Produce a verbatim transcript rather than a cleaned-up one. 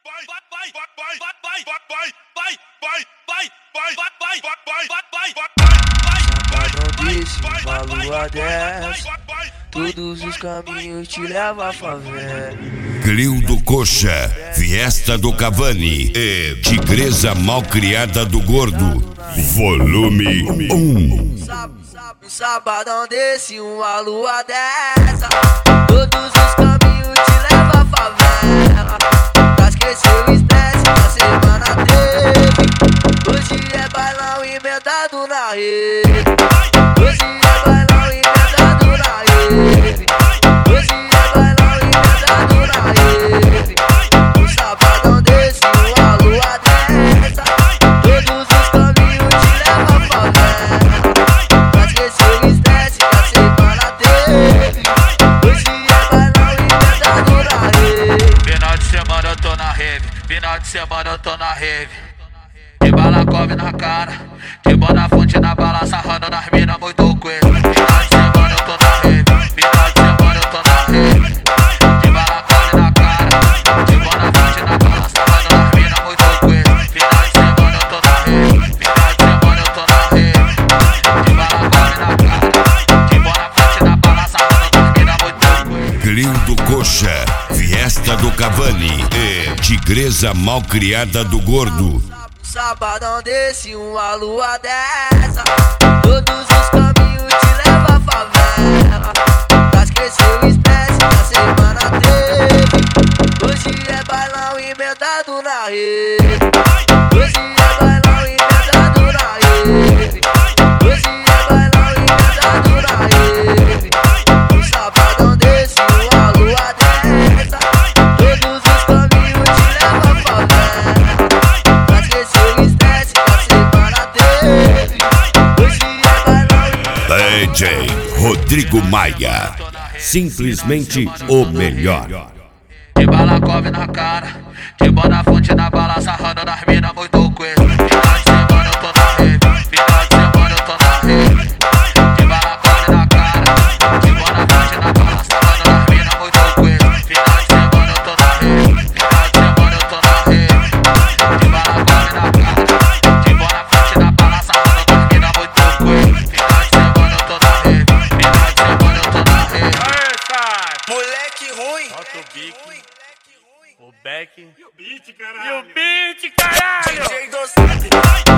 Uma lua dessa, todos os caminhos te levam à favela. Glildo Coxa, Fiesta do Cavani e Tigresa Malcriada do Gordo, volume um. Um sabadão desse, uma lua dessa, todos os caminhos te levam à favela. Pra esquecer o estresse da semana teve. Hoje é bailão emendado na rede. Hoje é bailão emendado na rede. Hoje é bailão emendado na rede. Um sabadão desse, uma lua dessa, todos os caminhos te levam à favela. Pra esquecer o estresse da semana teve. Hoje é bailão emendado na rede. Final de semana eu tô na rave, final de semana eu tô na rave. De bala cove na cara, de boa fonte na bala, sarrando nas minas muito coelho. Final de semana eu tô na rave, final de semana eu tô na rave. De bala cove na cara, de boa fonte na bala, sarrando nas minas muito coelho. Final de semana eu tô na rave, final de semana eu tô na rave. De bala cove na cara, de boa fonte na bala, sarrando nas minas muito coelho. Glildo Coxa, Fiesta do Cavani e Tigresa Malcriada do Gordo. Sabadão desse, uma lua dessa, todos os caminhos te levam à favela. Pra esquecer o estresse da semana teve. Hoje é bailão emendado na rede. Hoje é bailão emendado na rede. Hoje é bailão emendado na rede. Um sabadão desse, uma lua dessa, todos os caminhos te levam à favela. Pra esquecer o estresse da semana teve. Hoje é bailão. D J Rodrigo Maia, simplesmente o melhor. De bala cove na cara, de boa fonte na bala, sarrando nas minas muito coelho. Final de semana eu tô na rave, final de semana eu tô na rave. De bala cove na cara, de boa fonte na bala, sarrando nas minas muito coelho. Final de semana eu tô na rave, final de semana eu tô na rave. De bala cove na cara, de boa fonte na bala, sarrando nas minas muito coelho. Final de semana eu tô na rave, final de semana eu tô na rave. Moleque ruim. Bota o bico, o back E o beat, caralho. e o beat, caralho! D J Dossado.